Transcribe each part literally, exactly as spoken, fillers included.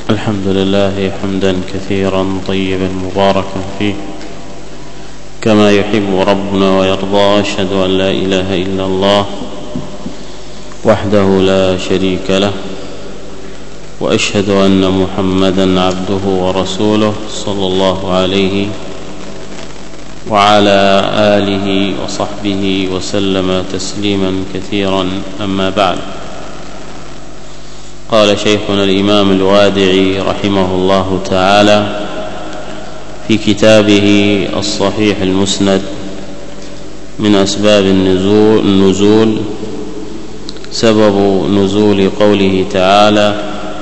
الحمد لله حمدا كثيرا طيبا مباركا فيه كما يحب ربنا ويرضى. أشهد أن لا إله إلا الله وحده لا شريك له، وأشهد أن محمدا عبده ورسوله صلى الله عليه وعلى آله وصحبه وسلم تسليما كثيرا. أما بعد، قال شيخنا الإمام الوادعي رحمه الله تعالى في كتابه الصحيح المسند: من أسباب النزول, النزول سبب نزول قوله تعالى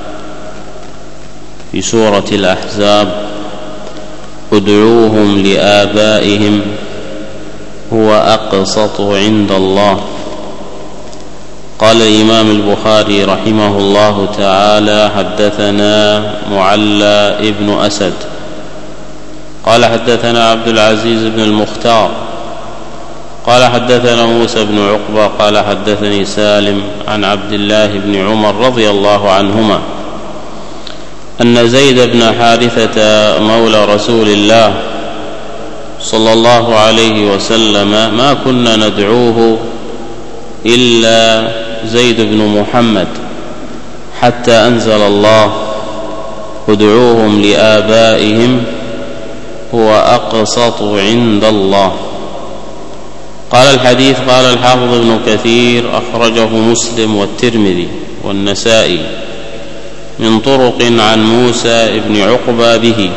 في سورة الأحزاب: ادعوهم لآبائهم هو أقسط عند الله. قال الإمام البخاري رحمه الله تعالى: حدثنا معلى ابن أسد قال حدثنا عبد العزيز بن المختار قال حدثنا موسى بن عقبة قال حدثني سالم عن عبد الله بن عمر رضي الله عنهما أن زيد بن حارثة مولى رسول الله صلى الله عليه وسلم ما كنا ندعوه إلا زيد بن محمد حتى أنزل الله: ادعوهم لآبائهم هو أقسط عند الله. قال الحديث قال الحافظ ابن كثير: أخرجه مسلم والترمذي والنسائي من طرق عن موسى بن عقبة به.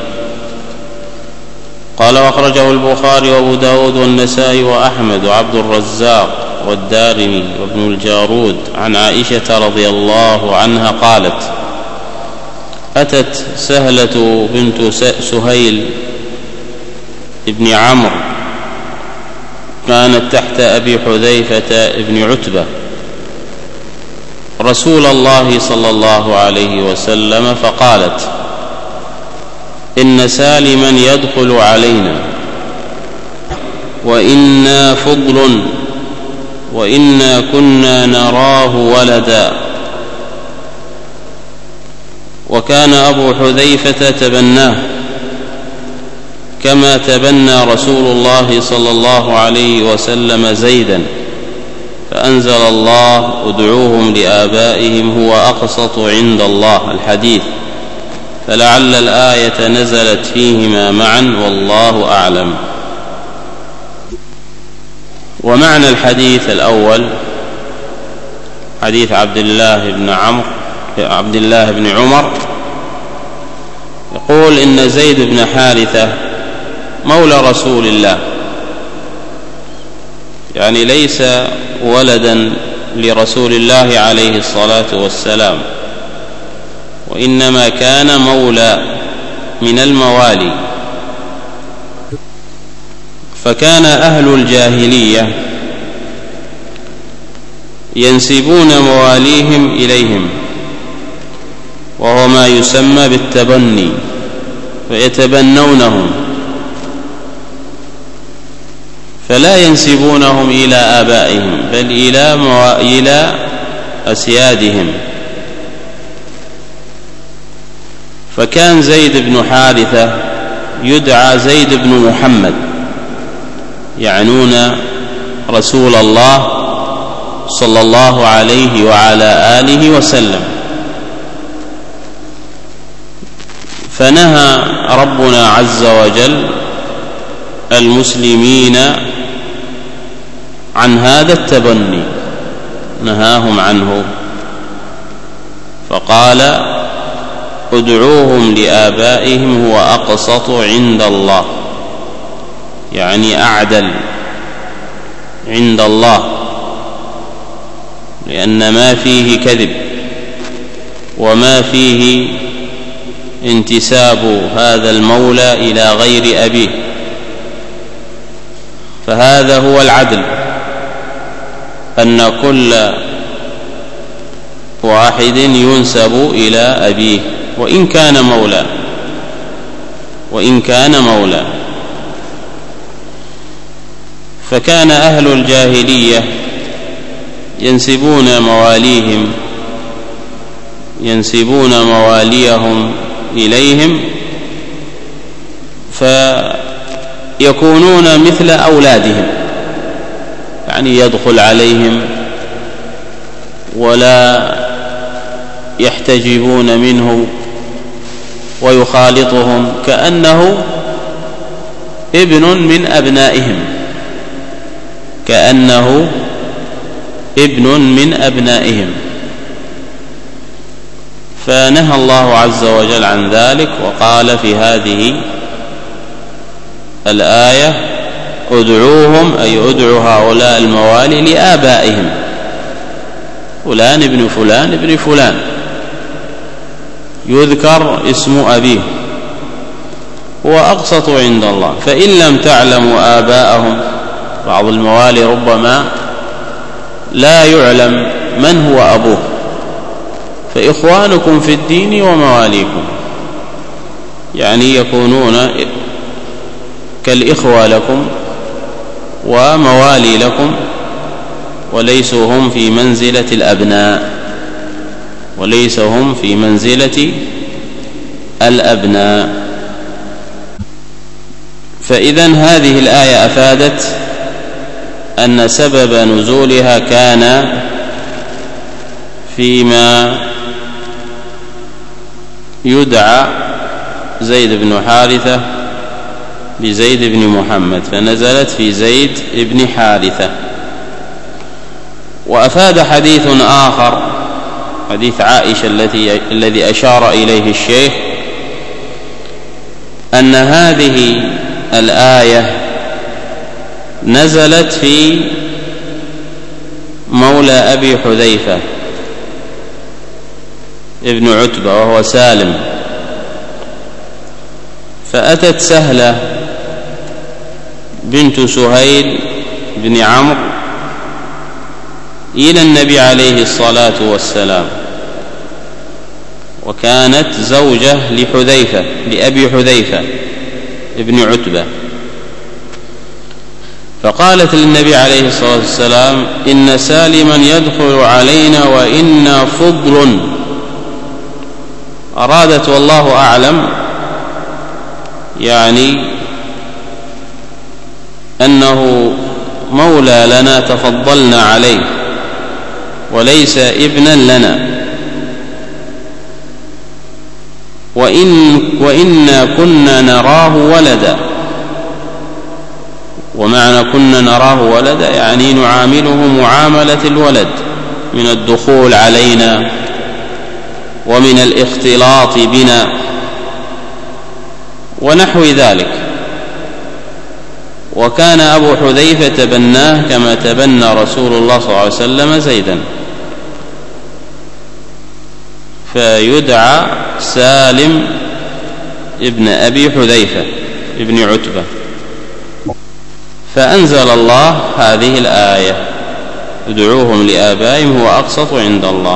قال: وأخرجه البخاري وأبو داود والنسائي وأحمد وعبد الرزاق والدارمي وابن الجارود عن عائشة رضي الله عنها قالت: أتت سهلة بنت سهيل ابن عمرو كانت تحت أبي حذيفة ابن عتبة رسول الله صلى الله عليه وسلم فقالت: إن سالما يدخل علينا وإنا فضل وإنا كنا نراه ولدا. وكان أبو حذيفة تبناه كما تبنى رسول الله صلى الله عليه وسلم زيدا، فأنزل الله: ادعوهم لآبائهم هو أقسط عند الله. الحديث. فلعل الآية نزلت فيهما معا والله أعلم. ومعنى الحديث الأول حديث عبد الله بن عمرو عبد الله بن عمر يقول: إن زيد بن حارثة مولى رسول الله، يعني ليس ولدا لرسول الله عليه الصلاة والسلام، وإنما كان مولى من الموالي. فكان أهل الجاهلية ينسبون مواليهم إليهم، وهو ما يسمى بالتبني، فيتبنونهم، فلا ينسبونهم إلى آبائهم بل إلى, مو... إلى أسيادهم. فكان زيد بن حارثة يدعى زيد بن محمد، يعنون رسول الله صلى الله عليه وعلى آله وسلم. فنهى ربنا عز وجل المسلمين عن هذا التبني، نهاهم عنه، فقال: ادعوهم لآبائهم هو أقسط عند الله، يعني أعدل عند الله، لأن ما فيه كذب وما فيه انتساب هذا المولى إلى غير أبيه، فهذا هو العدل، أن كل واحد ينسب إلى أبيه وإن كان مولى وإن كان مولى. فكان أهل الجاهلية ينسبون مواليهم ينسبون مواليهم إليهم فيكونون مثل أولادهم، يعني يدخل عليهم ولا يحتجبون منه ويخالطهم كأنه ابن من أبنائهم، كأنه ابن من أبنائهم. فنهى الله عز وجل عن ذلك وقال في هذه الآية: ادعوهم، أي ادعوا هؤلاء الموالي لآبائهم، فلان ابن فلان ابن فلان، يذكر اسم أبيه، هو أقسط عند الله. فإن لم تعلموا آباءهم، بعض الموالي ربما لا يعلم من هو أبوه، فإخوانكم في الدين ومواليكم، يعني يكونون كالإخوة لكم وموالي لكم، وليسوا هم في منزلة الأبناء، وليسوا هم في منزلة الأبناء. فإذن هذه الآية أفادت أن سبب نزولها كان فيما يدعى زيد بن حارثة بزيد بن محمد، فنزلت في زيد بن حارثة. وأفاد حديث آخر، حديث عائشة التي الذي أشار إليه الشيخ، أن هذه الآية نزلت في مولى أبي حذيفة ابن عتبة وهو سالم، فأتت سهلة بنت سهيل بن عمرو إلى النبي عليه الصلاة والسلام، وكانت زوجة لحذيفة لأبي حذيفة ابن عتبة، فقالت للنبي عليه الصلاة والسلام: إن سالما يدخل علينا وإنا فضل. أرادت والله أعلم يعني أنه مولى لنا تفضلنا عليه وليس ابنا لنا، وإن وإنا كنا نراه ولدا. ومعنى كنا نراه ولدا يعني نعامله معاملة الولد من الدخول علينا ومن الاختلاط بنا ونحو ذلك. وكان أبو حذيفة تبناه كما تبنى رسول الله صلى الله عليه وسلم زيدا، فيدعى سالم ابن أبي حذيفة ابن عتبة. فأنزل الله هذه الآية: ادعوهم لآبائهم هو أقسط عند الله.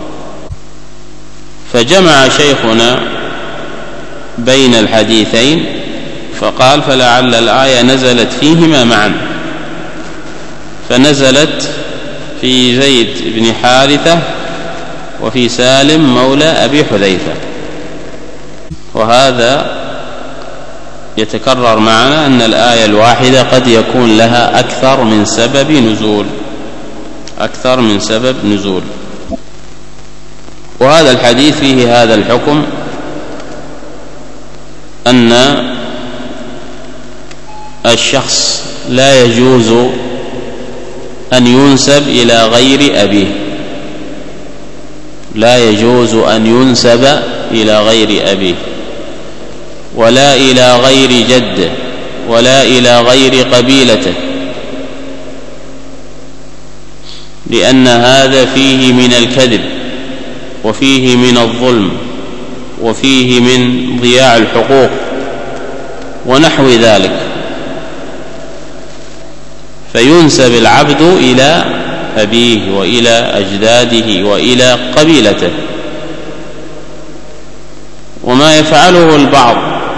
فجمع شيخنا بين الحديثين فقال: فلعل الآية نزلت فيهما معا، فنزلت في زيد بن حارثة وفي سالم مولى أبي حذيفة. وهذا يتكرر معنا أن الآية الواحدة قد يكون لها أكثر من سبب نزول، أكثر من سبب نزول. وهذا الحديث فيه هذا الحكم، أن الشخص لا يجوز أن ينسب إلى غير أبيه، لا يجوز أن ينسب إلى غير أبيه، ولا إلى غير جده، ولا إلى غير قبيلته، لأن هذا فيه من الكذب وفيه من الظلم وفيه من ضياع الحقوق ونحو ذلك. فينسب العبد إلى أبيه وإلى أجداده وإلى قبيلته. وما يفعله البعض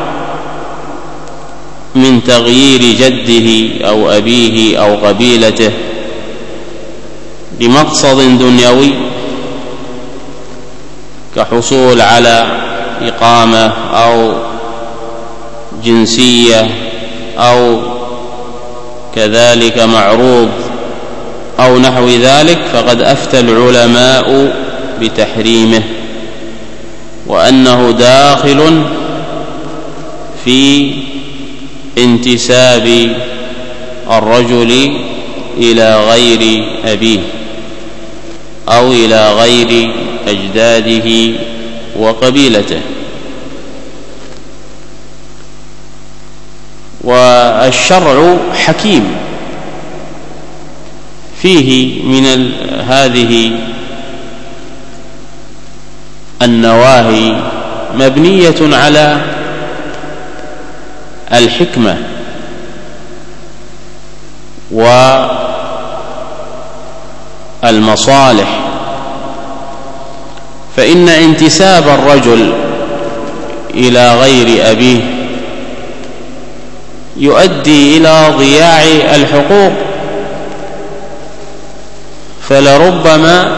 من تغيير جده أو أبيه أو قبيلته لمقصد دنيوي كحصول على إقامة أو جنسية أو كذلك معروض أو نحو ذلك، فقد أفتى العلماء بتحريمه، وأنه داخل في انتساب الرجل إلى غير أبيه أو إلى غير أجداده وقبيلته. والشرع حكيم فيه من هذه النواهي مبنية على الحكمة والمصالح، فإن انتساب الرجل إلى غير أبيه يؤدي إلى ضياع الحقوق، فلربما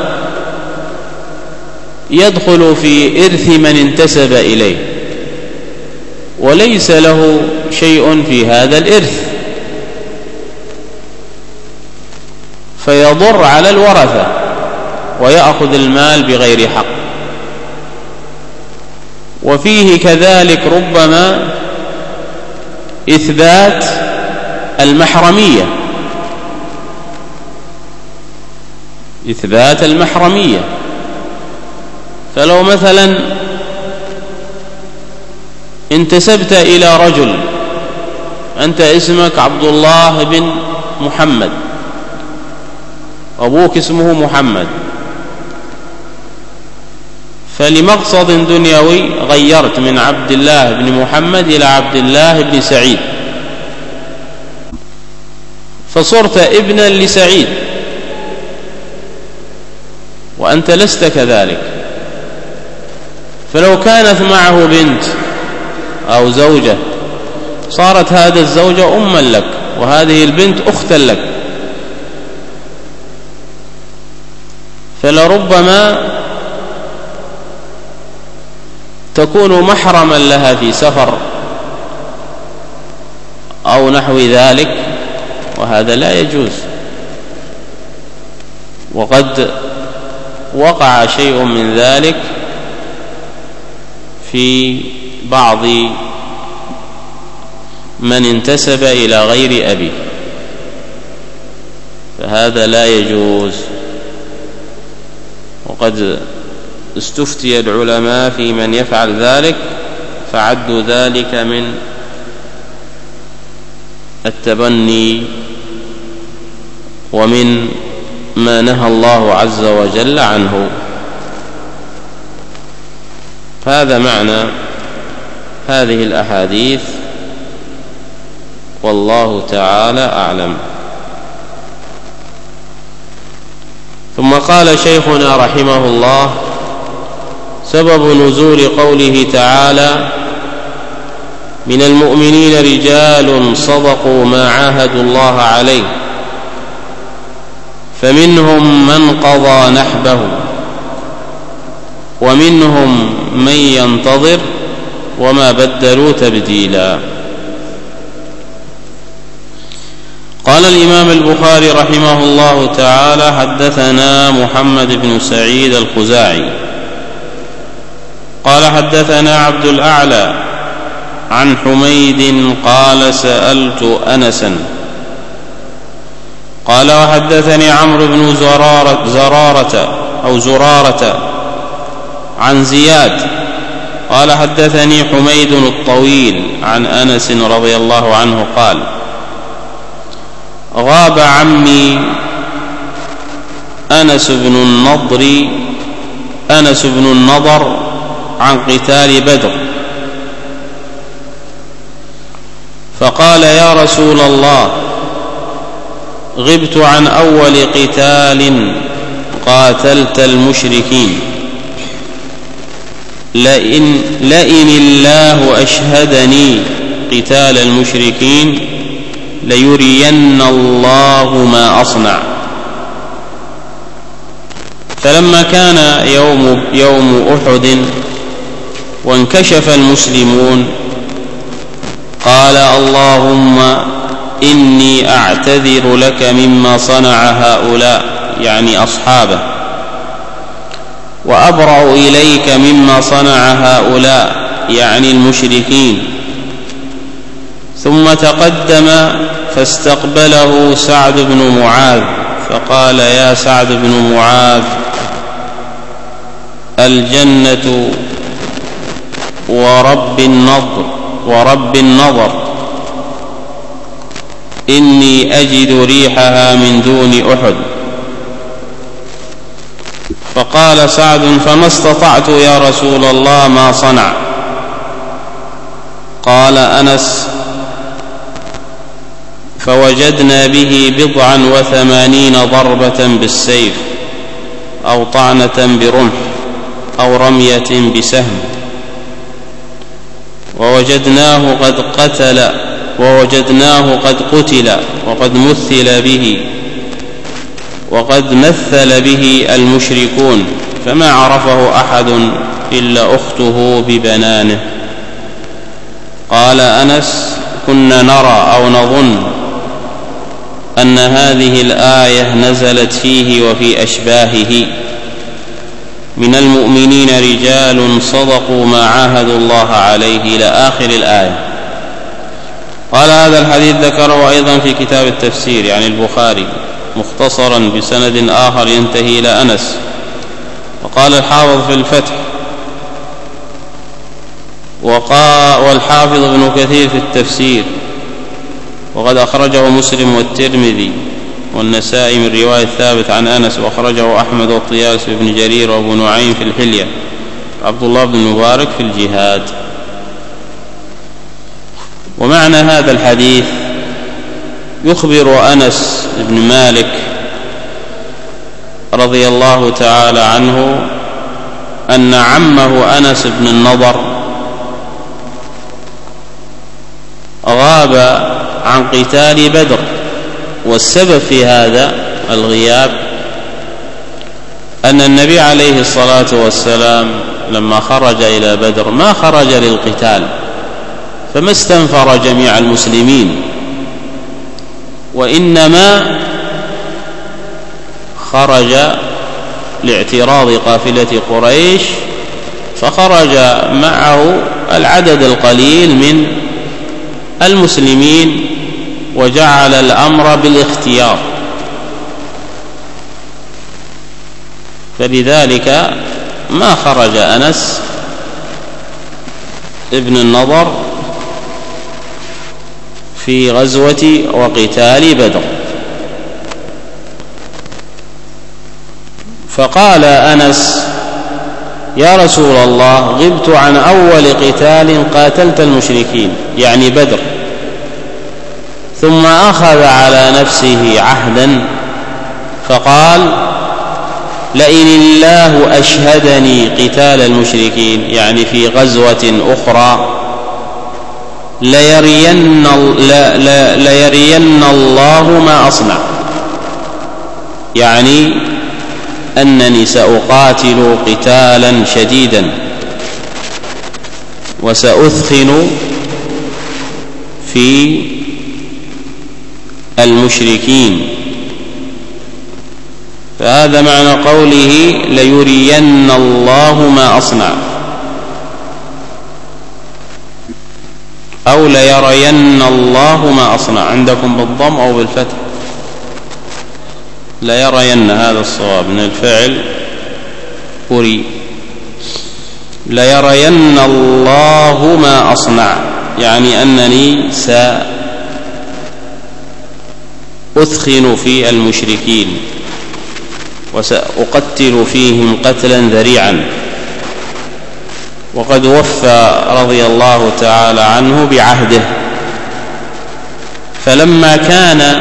يدخل في إرث من انتسب إليه وليس له شيء في هذا الإرث، فيضر على الورثة ويأخذ المال بغير حق. وفيه كذلك ربما إثبات المحرمية إثبات المحرمية فلو مثلا انتسبت إلى رجل، أنت اسمك عبد الله بن محمد، أبوك اسمه محمد، فلمقصد دنيوي غيرت من عبد الله بن محمد إلى عبد الله بن سعيد، فصرت ابنا لسعيد وأنت لست كذلك. فلو كانت معه بنت أو زوجة صارت هذه الزوجة أما لك وهذه البنت أختا لك، فلربما تكون محرما لها في سفر أو نحو ذلك، وهذا لا يجوز. وقد وقع شيء من ذلك في بعض من انتسب إلى غير أبيه، فهذا لا يجوز. وقد استفتي العلماء في من يفعل ذلك فعدوا ذلك من التبني ومن ما نهى الله عز وجل عنه. هذا معنى هذه الأحاديث، والله تعالى أعلم. ثم قال شيخنا رحمه الله: سبب نزول قوله تعالى: من المؤمنين رجال صدقوا ما عاهدوا الله عليه فمنهم من قضى نحبه ومنهم من ينتظر وما بدلوا تبديلا. قال الإمام البخاري رحمه الله تعالى: حدثنا محمد بن سعيد الخزاعي قال حدثنا عبد الأعلى عن حميد قال: سألت أنسا قال: وحدثني عمرو بن زرارة, زرارة أو زرارة عن زياد قال: حدثني حميد الطويل عن أنس رضي الله عنه قال: غاب عمي أنس بن النضر أنس بن النضر عن قتال بدر، فقال: يا رسول الله، غبت عن أول قتال قاتلت المشركين، لئن, لئن الله أشهدني قتال المشركين ليرين الله ما أصنع. فلما كان يوم, يوم أحد وانكشف المسلمون قال اللهم إني أعتذر لك مما صنع هؤلاء، يعني أصحابه، وأبرأ إليك مما صنع هؤلاء، يعني المشركين. ثم تقدم فاستقبله سعد بن معاذ فقال يا سعد بن معاذ الجنة ورب النظر ورب النظر إني أجد ريحها من دون أحد. فقال سعد فما استطعت يا رسول الله ما صنع. قال أنس فوجدنا به بضعا وثمانين ضربة بالسيف أو طعنة برمح أو رمية بسهم، ووجدناه قد قتل ووجدناه قد قتل وقد مثل به وقد مثل به المشركون، فما عرفه أحد إلا أخته ببنانه. قال أنس كنا نرى أو نظن أن هذه الآية نزلت فيه وفي أشباهه من المؤمنين رجال صدقوا ما عاهدوا الله عليه إلى آخر الآية. قال هذا الحديث ذكره أيضا في كتاب التفسير يعني البخاري مختصرا بسند آخر ينتهي إلى أنس. وقال الحافظ في الفتح والحافظ ابن كثير في التفسير وقد أخرجه مسلم والترمذي والنسائي من رواية ثابت عن أنس، وأخرجه أحمد والطيالسي بن جرير وابو نعيم في الحلية، عبد الله بن المبارك في الجهاد. ومعنى هذا الحديث يخبر أنس بن مالك رضي الله تعالى عنه أن عمه أنس بن النضر غاب عن قتال بدر، والسبب في هذا الغياب أن النبي عليه الصلاة والسلام لما خرج إلى بدر ما خرج للقتال، فما استنفر جميع المسلمين، وإنما خرج لاعتراض قافلة قريش، فخرج معه العدد القليل من المسلمين وجعل الأمر بالاختيار. فلذلك ما خرج أنس ابن النضر في غزوة وقتال بدر. فقال أنس يا رسول الله غبت عن أول قتال قاتلت المشركين يعني بدر، ثم أخذ على نفسه عهدا فقال لئن الله أشهدني قتال المشركين يعني في غزوة أخرى ليرين, ليرين الله ما أصنع، يعني أنني سأقاتل قتالا شديدا وسأثخن في المشركين. فهذا معنى قوله ليرين الله ما أصنع، أو ليرين الله ما أصنع، عندكم بالضم أو بالفتح؟ ليرين، هذا الصواب من الفعل أري، ليرين الله ما أصنع، يعني أنني سأثخن في المشركين وسأقتل فيهم قتلا ذريعا. وقد وفى رضي الله تعالى عنه بعهده، فلما كان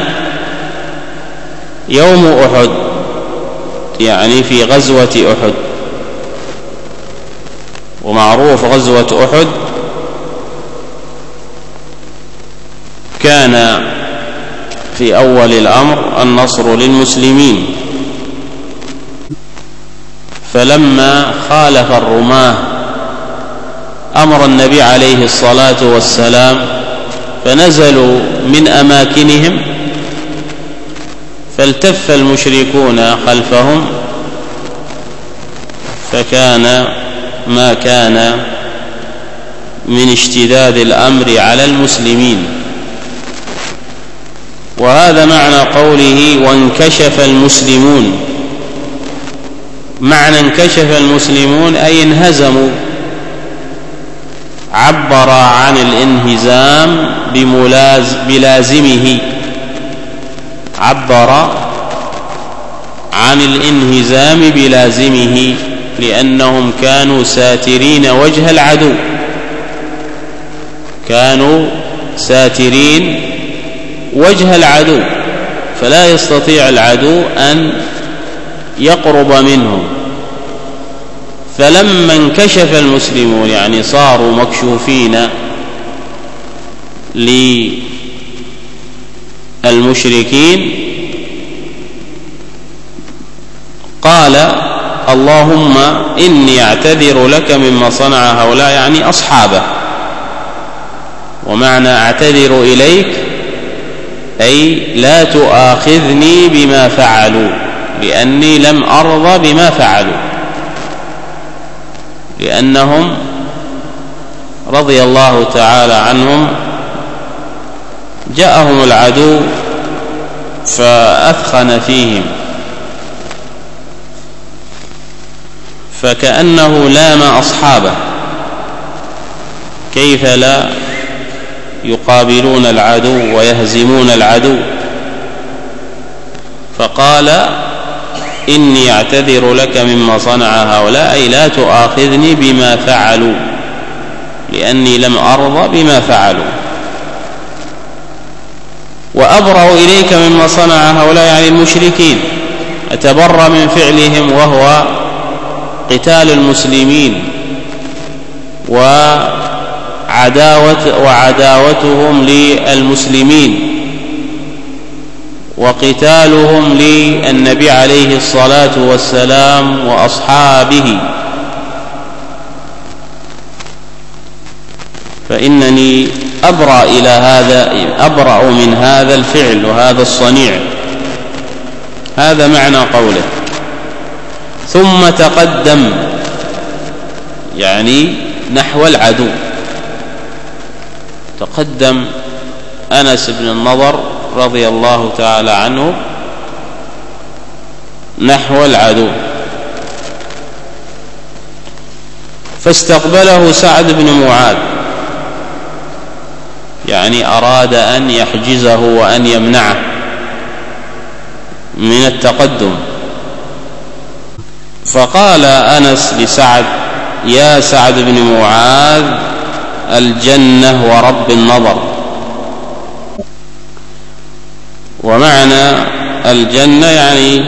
يوم أحد يعني في غزوة أحد، ومعروف غزوة أحد كان في أول الأمر النصر للمسلمين، فلما خالف الرماة أمر النبي عليه الصلاة والسلام فنزلوا من أماكنهم، فالتف المشركون خلفهم، فكان ما كان من اشتداد الأمر على المسلمين. وهذا معنى قوله وانكشف المسلمون. معنى انكشف المسلمون أي انهزموا. عبر عن الانهزام بلازمه، عبر عن الانهزام بلازمه، لأنهم كانوا ساترين وجه العدو، كانوا ساترين وجه العدو، فلا يستطيع العدو أن يقرب منهم. فلما انكشف المسلمون يعني صاروا مكشوفين للمشركين، قال اللهم إني أعتذر لك مما صنع هؤلاء، يعني أصحابه. ومعنى أعتذر إليك أي لا تؤاخذني بما فعلوا، لأني لم أرضى بما فعلوا، لأنهم رضي الله تعالى عنهم جاءهم العدو فأثخن فيهم، فكأنه لام أصحابه، كيف لا يقابلون العدو ويهزمون العدو؟ فقال إني أعتذر لك مما صنع هؤلاء، أي لا تؤاخذني بما فعلوا، لأني لم أرضى بما فعلوا. وأبرأ إليك مما صنع هؤلاء يعني المشركين، أتبرأ من فعلهم وهو قتال المسلمين وعداوة وعداوتهم للمسلمين وقتالهم للنبي عليه الصلاة والسلام وأصحابه. فإنني أبرأ إلى هذا، أبرأ من هذا الفعل وهذا الصنيع. هذا معنى قوله. ثم تقدم يعني نحو العدو. تقدم أنس بن النضر رضي الله تعالى عنه نحو العدو، فاستقبله سعد بن معاذ، يعني أراد أن يحجزه وأن يمنعه من التقدم. فقال أنس لسعد: يا سعد بن معاذ، الجنة ورب النظر. ومعنى الجنة يعني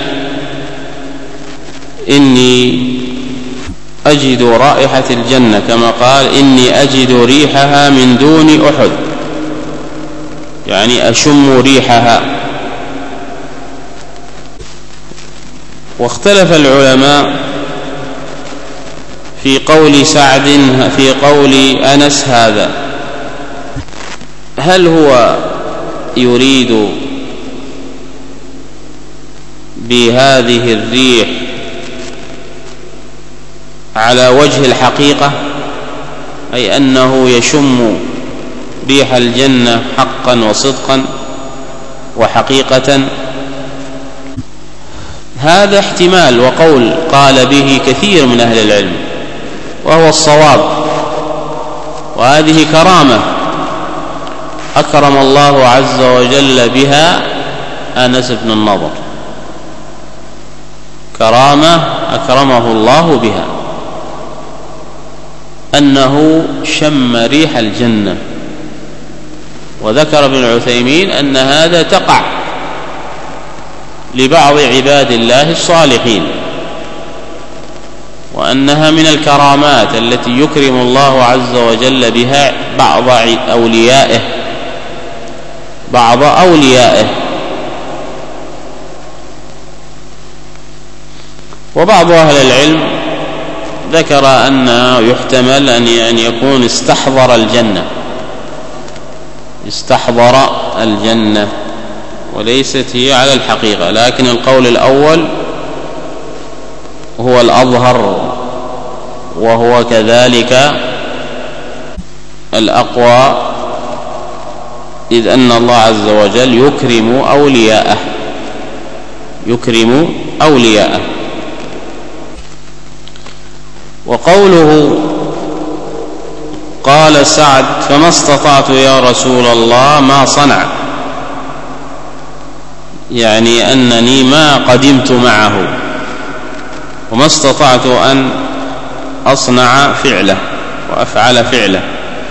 إني أجد رائحة الجنة، كما قال: إني أجد ريحها من دون أحد، يعني أشم ريحها. واختلف العلماء في قول سعد في قول أنس هذا، هل هو يريد بهذه الريح على وجه الحقيقة، أي أنه يشم ريح الجنة حقا وصدقا وحقيقة؟ هذا احتمال وقول قال به كثير من أهل العلم، وهو الصواب. وهذه كرامة أكرم الله عز وجل بها أنس بن النضر، كرامة أكرمه الله بها، أنه شم ريح الجنة. وذكر ابن عثيمين أن هذا تقع لبعض عباد الله الصالحين، وأنها من الكرامات التي يكرم الله عز وجل بها بعض أوليائه بعض أوليائه وبعض أهل العلم ذكر أنه يحتمل أن يكون استحضر الجنة استحضر الجنة وليست هي على الحقيقة، لكن القول الأول هو الأظهر وهو كذلك الأقوى، إذ أن الله عز وجل يكرم أولياءه يكرم أولياءه. وقوله قال سعد فما استطعت يا رسول الله ما صنع، يعني أنني ما قدمت معه وما استطعت أن أصنع فعله وأفعل فعله.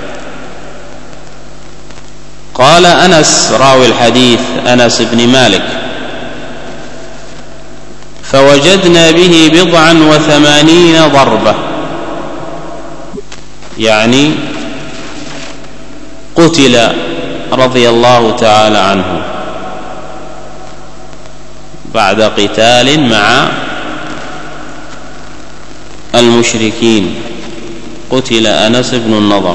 قال أنس راوي الحديث أنس بن مالك فوجدنا به بضعا وثمانين ضربة، يعني قتل رضي الله تعالى عنه بعد قتال مع المشركين، قتل أنس بن النضر.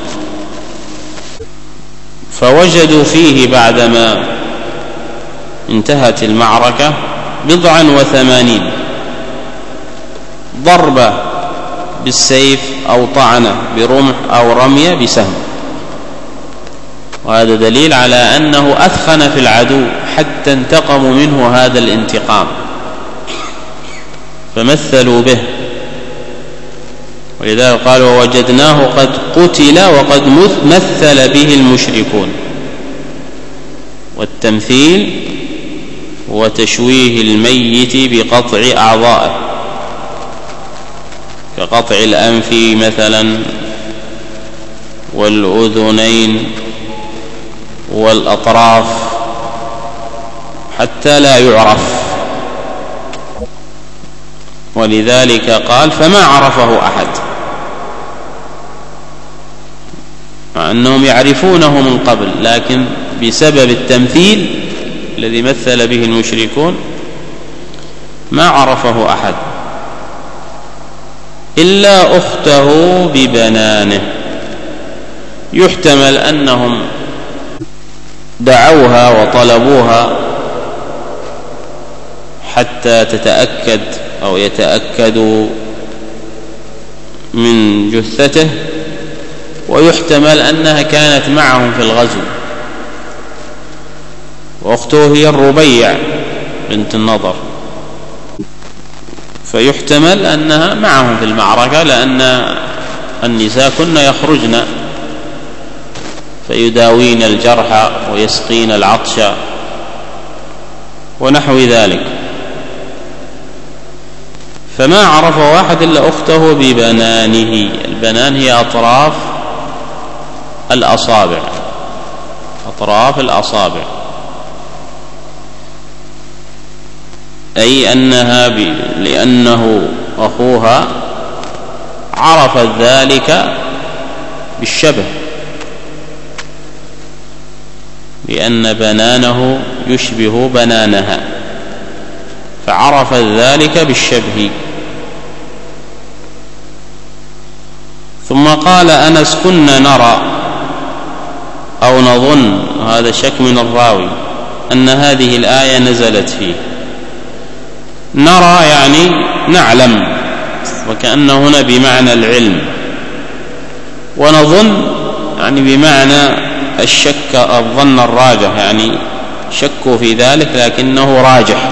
فوجدوا فيه بعدما انتهت المعركة بضعا وثمانين ضربة بالسيف أو طعنة برمح أو رمية بسهم، وهذا دليل على أنه أثخن في العدو حتى انتقموا منه هذا الانتقام فمثلوا به، ولذلك قالوا ووجدناه قد قتل وقد مثل به المشركون. والتمثيل هو تشويه الميت بقطع أعضائه كقطع الأنف مثلا والأذنين والأطراف حتى لا يعرف، ولذلك قال فما عرفه أحد، مع أنهم يعرفونه من قبل، لكن بسبب التمثيل الذي مثل به المشركون ما عرفه أحد إلا أخته ببنانه. يحتمل أنهم دعوها وطلبوها حتى تتأكد أو يتأكدوا من جثته، ويحتمل أنها كانت معهم في الغزو، وأخته هي الربيع بنت النضر، فيحتمل أنها معهم في المعركة، لأن النساء كن يخرجن فيداوين الجرحى ويسقين العطش ونحو ذلك. فما عرف واحد إلا أخته ببنانه. البنان هي أطراف الأصابع أطراف الأصابع أي أنها ب... لأنه أخوها عرفت ذلك بالشبه، لأن بنانه يشبه بنانها، فعرفت ذلك بالشبه. ثم قال أنس كنا نرى أو نظن، هذا شك من الراوي، أن هذه الآية نزلت فيه. نرى يعني نعلم، وكأنه هنا بمعنى العلم، ونظن يعني بمعنى الشك الظن الراجح، يعني شكوا في ذلك لكنه راجح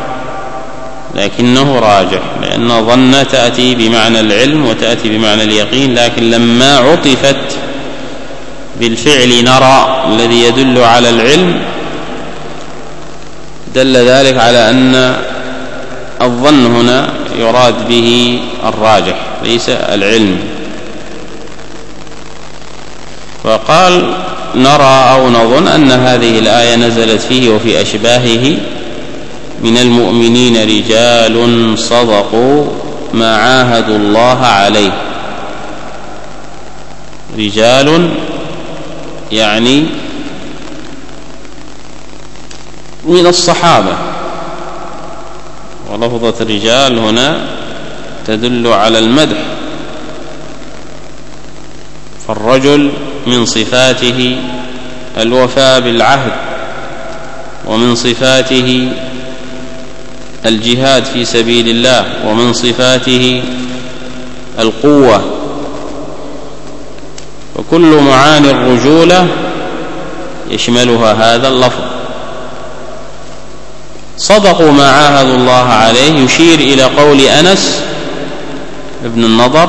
لكنه راجح لأن ظن تأتي بمعنى العلم وتأتي بمعنى اليقين، لكن لما عطفت بالفعل نرى الذي يدل على العلم دل ذلك على أن الظن هنا يراد به الراجح ليس العلم. فقال نرى أو نظن أن هذه الآية نزلت فيه وفي أشباهه من المؤمنين رجال صدقوا ما عاهدوا الله عليه. رجال يعني من الصحابة، ولفظة رجال هنا تدل على المدح فالرجل من صفاته الوفاء بالعهد، ومن صفاته الجهاد في سبيل الله، ومن صفاته القوة، وكل معاني الرجولة يشملها هذا اللفظ. صدقوا ما عاهدوا الله عليه، يشير إلى قول أنس ابن النضر: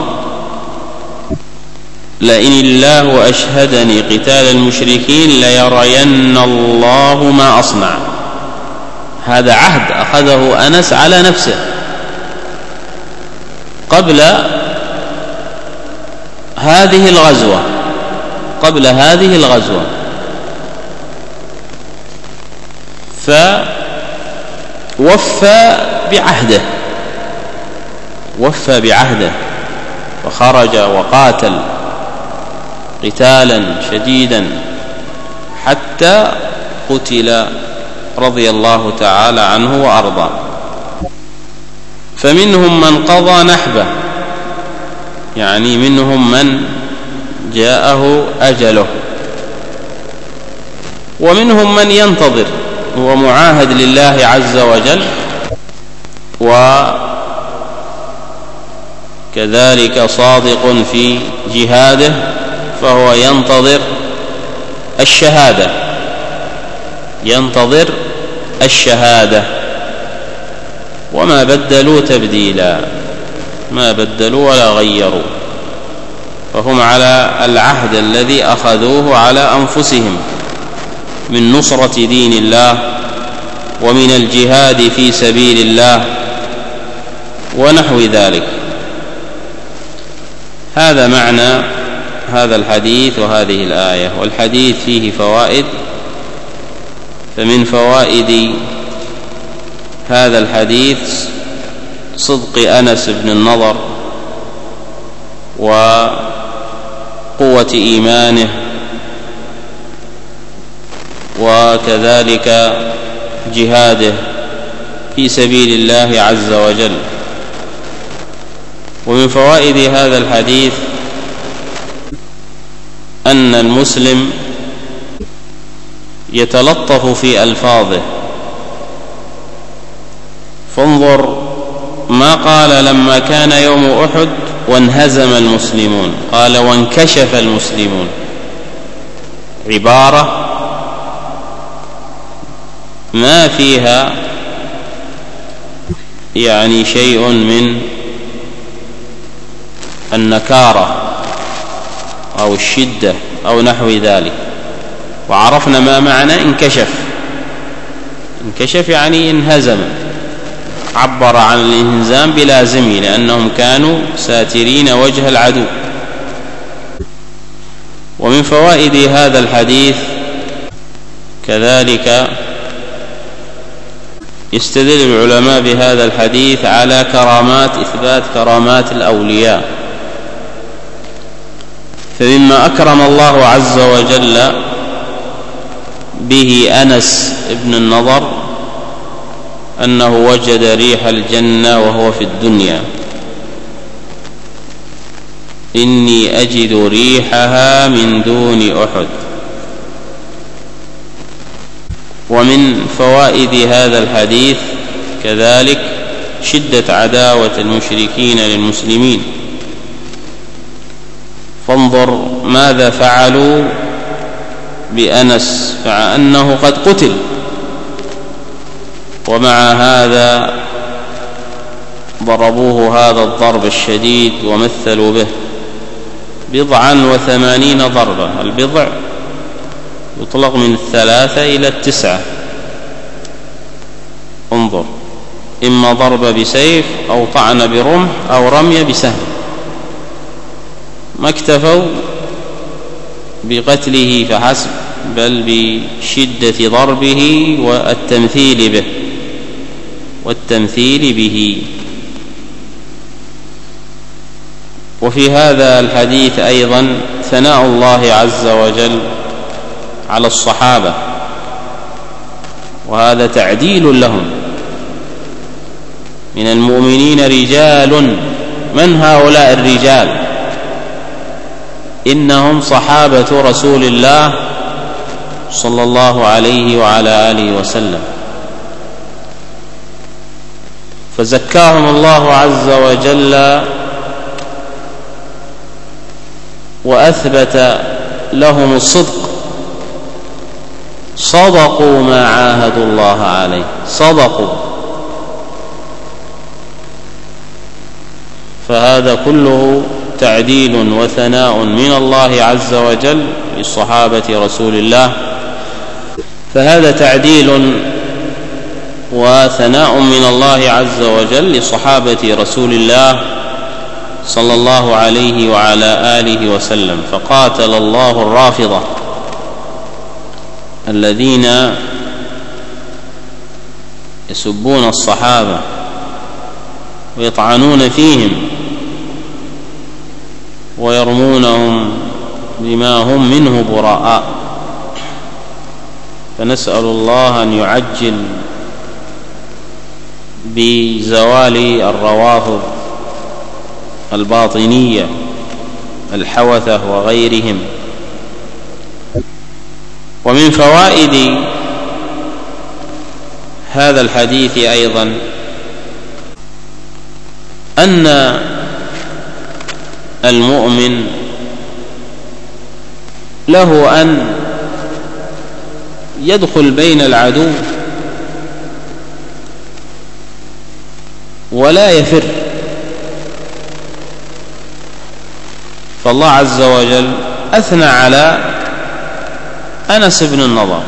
لئن الله أشهدني قتال المشركين ليرين الله ما أصنع. هذا عهد أخذه أنس على نفسه قبل هذه الغزوة قبل هذه الغزوة فوفى بعهده وفى بعهده وخرج وقاتل قتالا شديدا حتى قتل رضي الله تعالى عنه وأرضاه. فمنهم من قضى نحبه، يعني منهم من جاءه أجله، ومنهم من ينتظر، هو معاهد لله عز وجل، وكذلك صادق في جهاده، فهو ينتظر الشهادة ينتظر الشهادة وما بدلوا تبديلا، ما بدلوا ولا غيروا، فهم على العهد الذي أخذوه على أنفسهم من نصرة دين الله ومن الجهاد في سبيل الله ونحو ذلك. هذا معنى هذا الحديث وهذه الآية. والحديث فيه فوائد، فمن فوائد هذا الحديث صدق أنس بن النضر وقوة إيمانه، وكذلك جهاده في سبيل الله عز وجل. ومن فوائد هذا الحديث أن المسلم يتلطف في ألفاظه، فانظر ما قال لما كان يوم أحد وانهزم المسلمون، قال وانكشف المسلمون، عبارة ما فيها يعني شيء من النكارة أو الشدة أو نحو ذلك. وعرفنا ما معنى انكشف. انكشف يعني انهزم، عبر عن الانهزام بلازمه، لأنهم كانوا ساترين وجه العدو. ومن فوائد هذا الحديث كذلك يستدل العلماء بهذا الحديث على كرامات، إثبات كرامات الأولياء. فمما أكرم الله عز وجل به أنس بن النضر أنه وجد ريح الجنة وهو في الدنيا، إني أجد ريحها من دون أحد. ومن فوائد هذا الحديث كذلك شدة عداوة المشركين للمسلمين، فانظر ماذا فعلوا بأنس، فأنه قد قتل، ومع هذا ضربوه هذا الضرب الشديد ومثلوا به بضعا وثمانين ضربة. البضع يطلق من الثلاثة إلى التسعة. انظر، إما ضرب بسيف أو طعن برمح أو رمي بسهم. ما اكتفوا بقتله فحسب، بل بشدة ضربه والتمثيل به والتمثيل به. وفي هذا الحديث أيضا ثناء الله عز وجل على الصحابة، وهذا تعديل لهم. من المؤمنين رجال، من هؤلاء الرجال؟ إنهم صحابة رسول الله صلى الله عليه وعلى آله وسلم، فزكاهم الله عز وجل وأثبت لهم الصدق، صدقوا ما عاهدوا الله عليه، صدقوا. فهذا كله تعديل وثناء من الله عز وجل لصحابة رسول الله، فهذا تعديل وثناء من الله عز وجل لصحابة رسول الله صلى الله عليه وعلى آله وسلم. فقاتل الله الرافضة الذين يسبون الصحابة ويطعنون فيهم ويرمونهم بما هم منه براء، فنسأل الله أن يعجل بزوال الروافض الباطنية الحوثة وغيرهم. ومن فوائد هذا الحديث أيضا أن المؤمن له أن يدخل بين العدو ولا يفر، فالله عز وجل أثنى على أنس بن النضر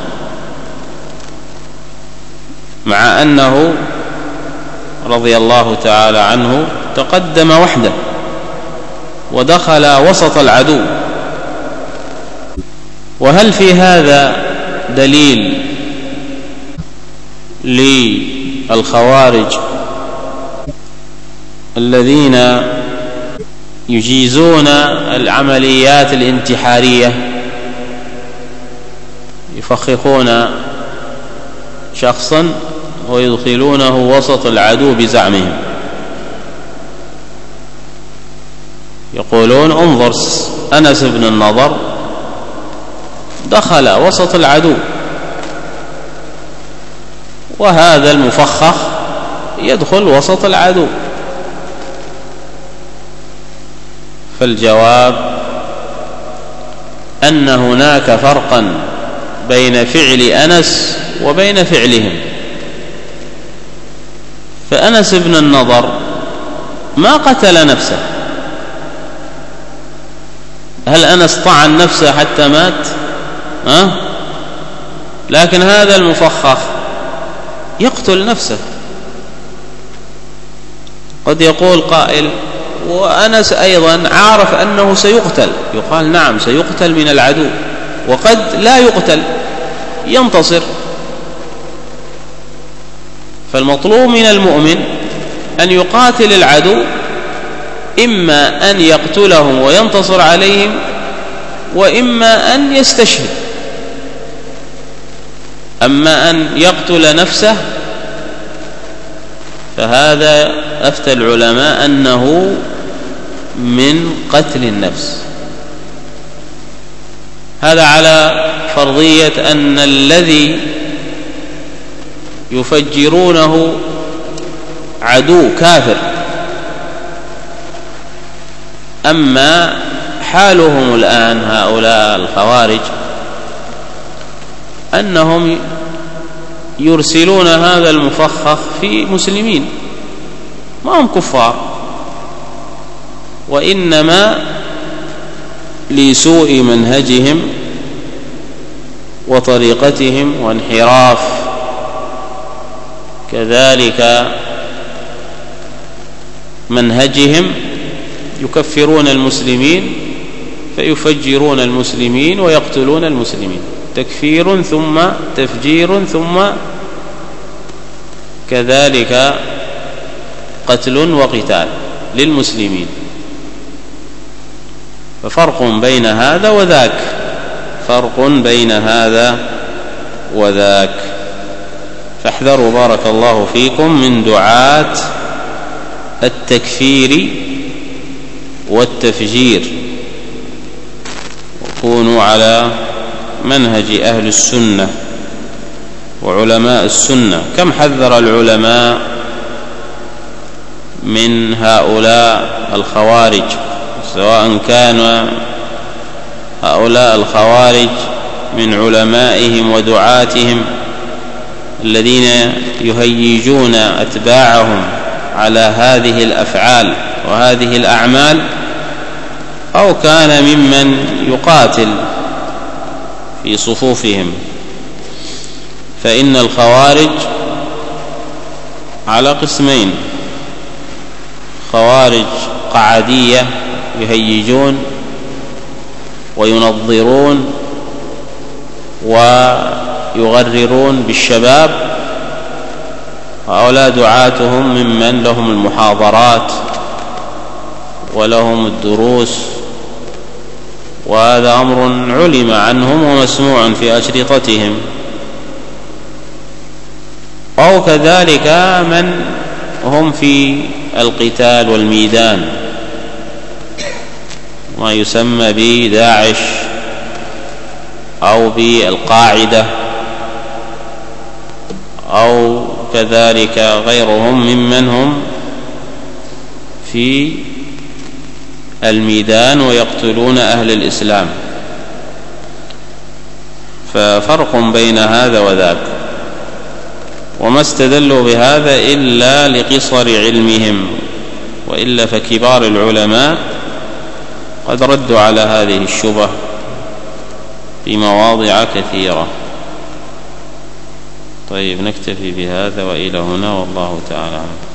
مع أنه رضي الله تعالى عنه تقدم وحده ودخل وسط العدو. وهل في هذا دليل للخوارج الذين يجيزون العمليات الانتحارية، يفخخون شخصا ويدخلونه وسط العدو بزعمهم، يقولون انظر أنس بن النضر دخل وسط العدو وهذا المفخخ يدخل وسط العدو. فالجواب أن هناك فرقا بين فعل أنس وبين فعلهم. فأنس بن النضر ما قتل نفسه، هل أنس طعن نفسه حتى مات؟ أه؟ لكن هذا المفخخ يقتل نفسه. قد يقول قائل وأنس أيضا عارف أنه سيقتل، يقال نعم سيقتل من العدو، وقد لا يقتل ينتصر. فالمطلوب من المؤمن أن يقاتل العدو، إما أن يقتلهم وينتصر عليهم، وإما أن يستشهد. أما أن يقتل نفسه فهذا أفتى العلماء أنه من قتل النفس. هذا على فرضية أن الذي يفجرونه عدو كافر. أما حالهم الآن هؤلاء الخوارج أنهم يرسلون هذا المفخخ في مسلمين، ما هم كفار، وإنما لسوء منهجهم وطريقتهم وانحراف كذلك منهجهم يكفرون المسلمين فيفجرون المسلمين ويقتلون المسلمين، تكفير ثم تفجير ثم كذلك قتل وقتال للمسلمين. ففرق بين هذا وذاك، فرق بين هذا وذاك. فاحذروا بارك الله فيكم من دعاة التكفير والتفجير، كونوا على منهج أهل السنة وعلماء السنة. كم حذر العلماء من هؤلاء الخوارج، سواء كان هؤلاء الخوارج من علمائهم ودعاتهم الذين يهيجون أتباعهم على هذه الأفعال وهذه الأعمال، أو كان ممن يقاتل في صفوفهم. فإن الخوارج على قسمين: خوارج قعدية يهيجون وينظرون ويغررون بالشباب، هؤلاء دعاتهم ممن لهم المحاضرات ولهم الدروس، وهذا أمر علم عنهم ومسموع في أشرطتهم. أو كذلك من هم في القتال والميدان، ما يسمى بداعش أو بالقاعدة، أو كذلك غيرهم ممن هم في الميدان ويقتلون أهل الإسلام. ففرق بين هذا وذاك، وما استدلوا بهذا إلا لقصر علمهم، وإلا فكبار العلماء قد ردوا على هذه الشبه في مواضع كثيرة. طيب، نكتفي بهذا وإلى هنا، والله تعالى أعلم.